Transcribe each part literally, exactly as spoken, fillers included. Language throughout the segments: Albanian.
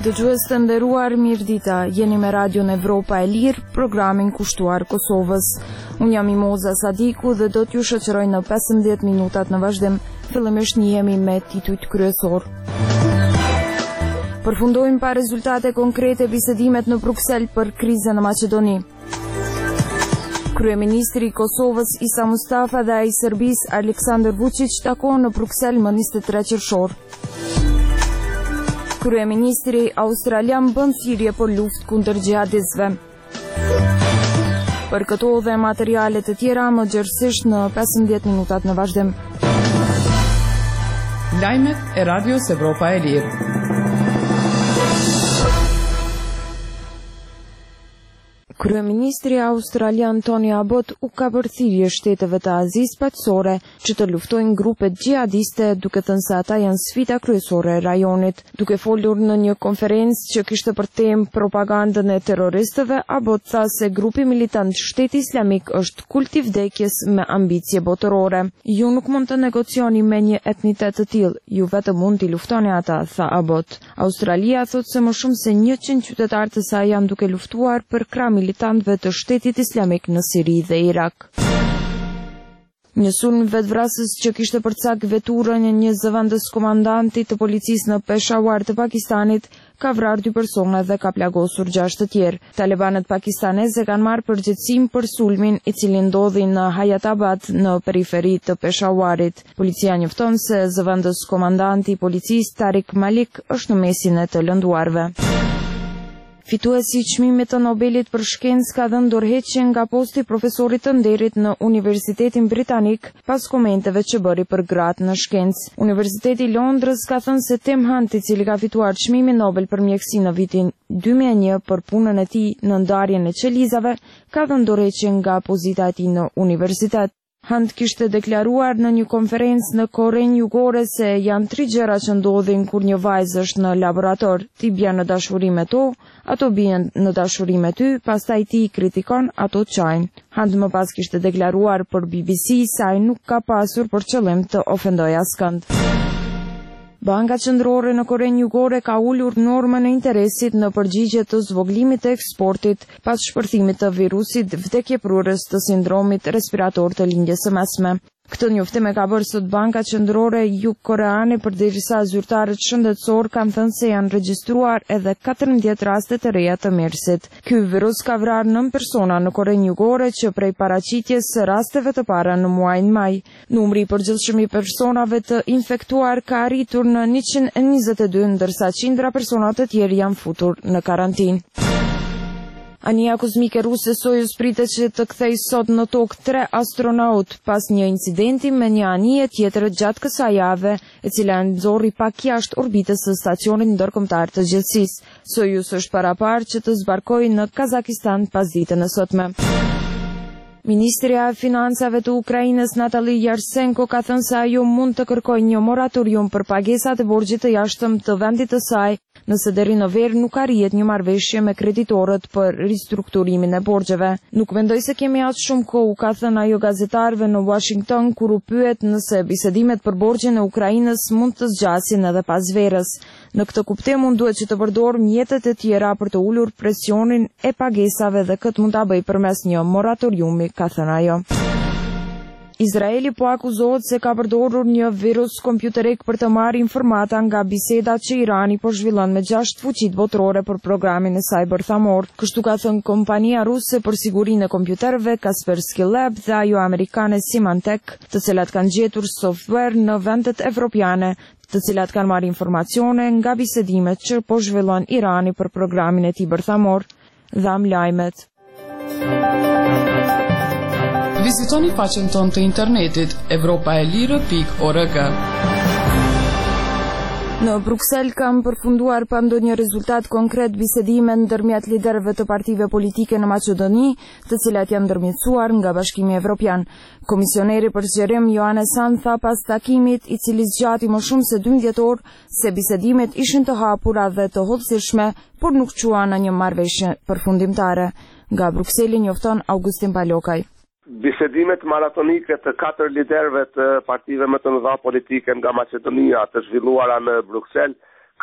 Dëgjues të nderuar, mirëdita, jeni me Radion Evropa e Lirë, programin kushtuar Kosovës. Unë jam Imoza Sadiku dhe do t'ju shoqëroj në pesëmbëdhjetë minutat në vazhdim. Fillimisht njihemi me titujt kryesor. Përfundojmë pa rezultate konkrete bisedimet në Bruksel për krizën në Maqedoni. Kryeministri i Kosovës Isa Mustafa dhe ai i Serbisë Aleksandar Vučić takohen në Bruksel më njëzet e tre qershor. Kryeministri australian bën thirrje për luftë kundër xihadistëve. Për këto dhe materiale të tjera më gjerësisht në pesëmbëdhjetë minutat në vazhdim. Lajmet e Radios Evropa e Lirë. Kryeministri australian Tony Abbott u ka bërë thirrje shteteve të Azisë paqësore që të luftojnë grupet xihadiste, duke thënë se ata janë sfida kryesore e rajonit. Duke folur në një konferencë që kishte për temë propagandën e terroristëve, Abbott tha se grupi militant Shteti Islamik është kulti i vdekjes me ambicie botërore. Ju nuk mund të negocioni me një etnitet të tillë, ju vetëm mund t'i luftoni ata, tha Abbott. Australia thotë se më shumë se njëqind qytetarë të saj janë duke luftuar për krah militantëve të Shtetit Islamik në Siri dhe Irak. Një sulm vetvrasës që kishte përcak veturën e një zëvendës komandanti të policisë në Peshawar të Pakistanit ka vrarë dy persona dhe ka plagosur gjashtë të tjerë. Talibanët pakistaneze kanë marrë përgjegjësinë për sulmin i cili ndodhi në Hayatabad në periferi të Peshawarit. Policia njofton se zëvendës komandanti i policisë Tariq Malik është në mesin e të lënduarve. Fituesi i çmimit të Nobelit për shkencë ka dhënë dorëheqje nga posti profesorit të nderit në Universitetin Britanik pas komenteve që bëri për gratë në shkencë. Universiteti i Londrës ka thënë se Tim Hunt, i cili ka fituar çmimin Nobel për mjekësi në vitin dy mijë e një për punën e tij në ndarjen e qelizave, ka dhënë dorëheqje nga pozita e tij në universitet. Hunt kishte deklaruar në një konferencë në Korenë Jugore se janë tri gjëra që ndodhin kur një vajzë është në laborator. Ti bjen në dashuri me to, ato bien në dashuri me ty, pastaj ti i kritikon, ato çajnë. Hunt më pas kishte deklaruar për B B C se ai nuk ka pasur për qëllim të ofendojë askënd. Banka Qendrore në Korenë Jugore ka ulur normën e interesit në përgjigje të zvoglimit të eksportit pas shpërthimit të virusit vdekjeprurës të sindromit respirator të lindjes së mesme. Këtë njoftim e ka bërë sot Banka Qendrore Jugkoreane përderisa zyrtarët shëndetësor kanë thënë se janë regjistruar edhe katërmbëdhjetë raste të reja të mersit. Ky virus ka vrarë nëntë persona në Korenë Jugore që prej paraqitjes së rasteve të para në muajin maj. Numri i përgjithshëm i personave të infektuar ka arritur në njëqind e njëzet e dy, ndërsa qindra persona të tjerë janë futur në karantinë. Anija kozmike ruse Sojuz pritet që të kthejë sot në tokë tre astronaut pas një incidenti me një anije tjetër gjatë kësaj jave, e cila nxorri pak jashtë orbitës së stacionit ndërkombëtar të gjellësisë. Sojuz është paraparë që të zbarkojë në Kazakistan pas ditën e sotme. Ministrja e Financave të Ukrainës Natali Yarsenko ka thënë se ajo mund të kërkojë një moratorium për pagesat e borxhit të jashtëm të vendit të saj, nëse deri në verë nuk arrihet një marrëveshje me kreditorët për ristrukturimin e borxheve. Nuk mendoj se kemi aq shumë kohë, ka thënë ajo gazetarëve në Washington kur u pyet nëse bisedimet për borxhin e Ukrainës mund të zgjasin edhe pas verës. Në këtë kuptim mund duhet që të përdor mjetet e tjera për të ulur presionin e pagesave dhe këtë mund ta bëj përmes një moratoriumi, ka thënë ajo. Izraeli po akuzohet se ka përdorur një virus kompjuterik për të marrë informata nga bisedat që Irani po zhvillon me gjashtë fuqitë botërore për programin e saj bërthamor. Kështu ka thënë kompania ruse për sigurinë e kompjuterëve Kaspersky Lab dhe ajo amerikane Symantec, të cilat kanë gjetur software në vendet evropiane, të cilat kanë marrë informacione nga bisedimet që po zhvillon Irani për programin e tij bërthamor. Dham lajmet. Vizitoni faqen tonë të internetit evropaelire pikë org. Në Bruksel kam përfunduar pa ndonjë rezultat konkret bisedime ndërmjet liderëve të partive politike në Maqedoni, të cilat janë ndërmjetësuar nga Bashkimi Evropian. Komisioneri për zgjerim Johannes Hahn tha pas takimit, i cili zgjati më shumë se dymbëdhjetë orë, se bisedimet ishin të hapura dhe të hollësishme, por nuk qua në një marrëveshje përfundimtare. Nga Brukseli njofton Augustin Palokaj. Bisedimet maratonike të katër liderëve të partive më të mëdha politike nga Maqedonia të zhvilluara në Bruksel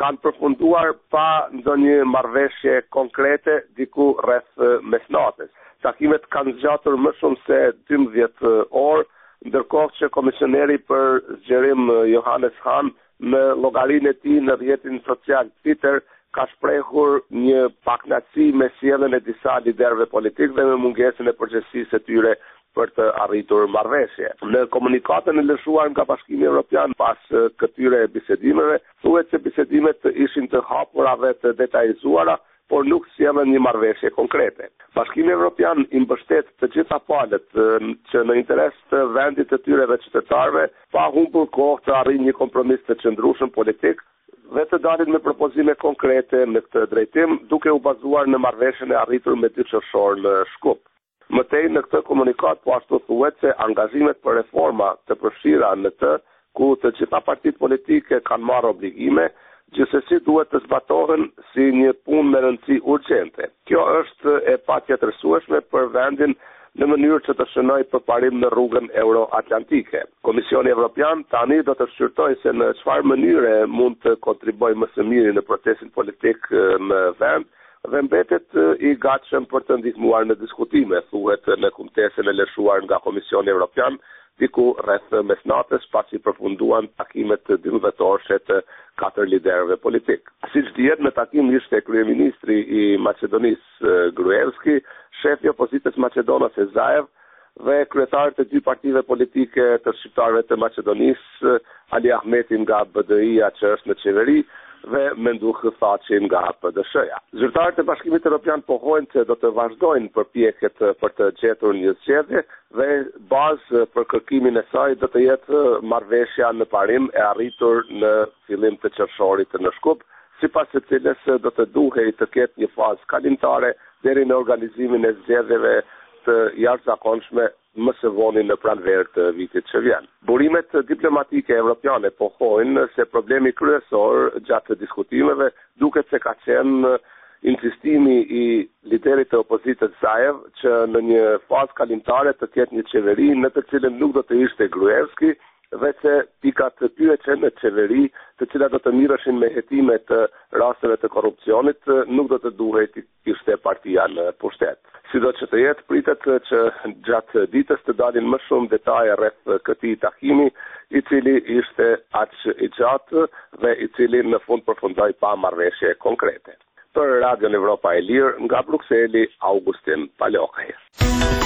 kanë përfunduar pa ndonjë marrëveshje konkrete diku rreth mesnatës. Takimet kanë zgjatur më shumë se dymbëdhjetë orë, ndërkohë që komisioneri për zgjerim Johannes Hahn në llogarinë e tij në rrjetin social Twitter ka shprehur një pakënaqësi me sjelljen e disa liderëve politikë dhe me mungesën e përgjegjësisë së tyre për të arritur marrëveshje. Në komunikatën e lëshuar nga Bashkimi Evropian pas këtyre bisedimeve, thuhet se bisedimet ishin të hapura dhe të detajzuara, por nuk sjellën një marrëveshje konkrete. Bashkimi Evropian i mbështet të gjitha palët që në interes të vendit të tyre dhe qytetarëve pa humbur kohë të arrijë një kompromis të qëndrueshëm politik dhe të dalin me propozime konkrete në këtë drejtim, duke u bazuar në marrëveshjen e arritur me dy qershor në Shkup. Mëtej në këtë komunikat po ashtu thuhet se angazhimet për reforma të përfshira në të, ku të gjitha partitë politike kanë marrë obligime, gjithsesi duhet të zbatohen si një punë me rëndësi urgjente. Kjo është e patjetërsueshme për vendin në mënyrë që të shënojë përparim në rrugën euro-atlantike. Komisioni Evropian tani do të shqyrtojë se në çfarë mënyre mund të kontribuojë më së miri në procesin politik në vend dhe mbetet i gatshëm për të ndihmuar në diskutime, thuhet në kumtesën e lëshuar nga Komisioni Evropian diku rreth mesnatës pasi përfunduan takimet dymbëdhjetore të katër liderëve politik. Siç dihet, në takim ishte kryeministri i Maqedonisë Gruevski, shefi i opozitës maqedonase Zaev dhe kryetarët e dy partive politike të shqiptarëve të Maqedonisë, Ali Ahmeti nga B D I-ja që është në qeveri dhe Menduh Thaçi nga P D S-ja. Zyrtarët e Bashkimit Evropian pohojnë se do të vazhdojnë përpjekjet për të gjetur një zgjedhje dhe bazë për kërkimin e saj do të jetë marrëveshja në parim e arritur në fillim të qershorit në Shkup, sipas së cilës do të duhej të ketë një fazë kalimtare deri në organizimin e zgjedhjeve të jashtëzakonshme më së voni në pranverë të vitit që vjen. Burimet diplomatike evropiane pohojnë se problemi kryesor gjatë diskutimeve duket se ka qenë insistimi i liderit të opozitës Zaev që në një fazë kalimtare të ketë një qeveri në të cilën nuk do të ishte Gruevski dhe që pikat të pyetje në qeveri, të cilat do të mirëshin me hetime të rasteve të korrupsionit, nuk do të duhej të ishte partia në pushtet. Sido që të jetë, pritet që gjatë ditës të dalin më shumë detaje rreth këtij takimi, i cili ishte aq i gjatë dhe i cili në fund përfundoi pa marrëveshje konkrete. Për Radio Evropa e Lirë, nga Brukseli, Augustin Palokaj.